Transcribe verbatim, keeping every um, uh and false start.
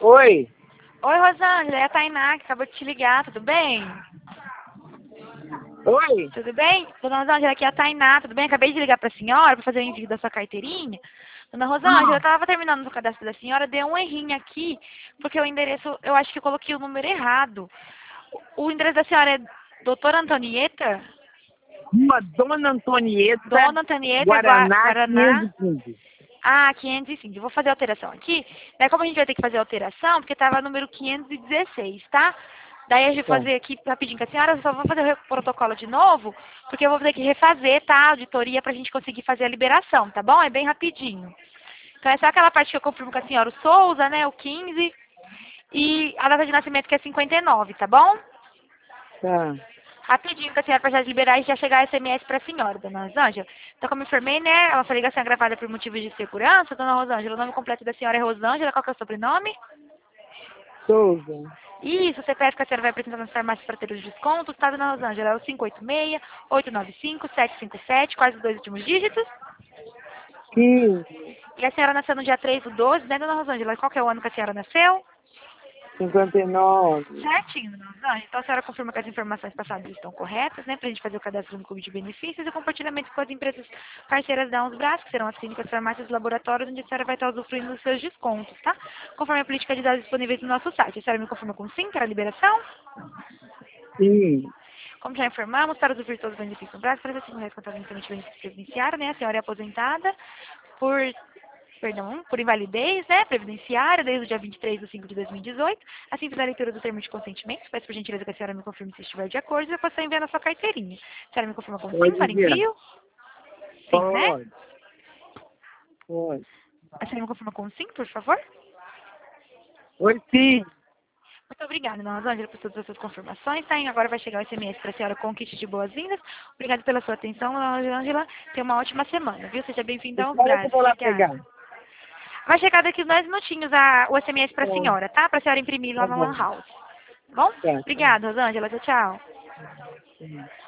Oi. Oi, Rosângela, é a Tainá que acabou de te ligar, tudo bem? Oi. Tudo bem? Dona Rosângela, aqui é a Tainá, tudo bem? Acabei de ligar para a senhora para fazer o envio da sua carteirinha. Dona Rosângela, eu Ah, estava terminando o cadastro da senhora, deu um errinho aqui, porque o endereço, eu acho que eu coloquei o número errado. O endereço da senhora é Doutora Antonieta? uma Dona Antonieta, Dona Antonieta Gua- Guaraná Guaraná? quinhentos e quinze. Ah, quinhentos e cinco. Eu vou fazer a alteração aqui. Daí como a gente vai ter que fazer a alteração, porque estava número quinhentos e dezesseis, tá? Daí a gente vai Tá. fazer aqui rapidinho com a senhora, eu só vou fazer o re- protocolo de novo, porque eu vou ter que refazer, tá? A auditoria pra gente conseguir fazer a liberação, tá bom? É bem rapidinho. Então é só aquela parte que eu confirmo com a senhora, o Souza, né? O quinze. E a data de nascimento que é cinquenta e nove, tá bom? Tá. Rapidinho que a senhora para já liberar e já chegar S M S para a senhora, dona Rosângela. Então, como eu informei, né, a sua ligação é gravada por motivos de segurança, dona Rosângela. O nome completo da senhora é Rosângela, qual que é o sobrenome? Souza. Isso, o C P F que a senhora vai apresentar nas farmácias para ter os descontos, tá, dona Rosângela? É o cinco oito seis, oito nove cinco, sete cinco sete, quais os dois últimos dígitos? quinze. E a senhora nasceu no dia três do doze, né, dona Rosângela? Qual que é o ano que a senhora nasceu? cinquenta e nove. Certinho, dona Rosângela. Então a senhora confirma que as informações passadas estão corretas, né? Para a gente fazer o cadastro no clube de benefícios e o compartilhamento com as empresas parceiras da Unsbras, que serão as clínicas, farmácias e laboratórios, onde a senhora vai estar usufruindo dos seus descontos, tá? Conforme a política de dados disponíveis no nosso site. A senhora me confirma com sim para a liberação? Sim. Como já informamos, para usufruir de todos os benefícios do Brasil, trinta e cinco reais contado inicialmente benefício previdenciário, né? A senhora é aposentada por, perdão, por invalidez, né? Previdenciária, desde o dia vinte e três de cinco de dois mil e dezoito. Assim, fiz a leitura do termo de consentimento. Peço por gentileza que a senhora me confirme se estiver de acordo e eu posso enviar na sua carteirinha. A senhora me confirma com sim Pode para enviar. envio? Sim, né? Pode. Pode. A senhora me confirma com sim, por favor? Oi, sim. Muito obrigada, dona Rosângela, por todas as suas confirmações. Tá? E agora vai chegar o S M S para a senhora com o kit de boas-vindas. Obrigada pela sua atenção, dona Rosângela. Tenha uma ótima semana, viu? Seja bem-vinda aos Espera que eu Braz. vou lá Obrigada. pegar. Vai chegar daqui dois minutinhos a, o S M S para a Tá. senhora, tá? Para a senhora imprimir lá Tá na Lan bom. House. Tá bom? Tá. Tá. Obrigada, Rosângela. Tchau, tchau. Tá.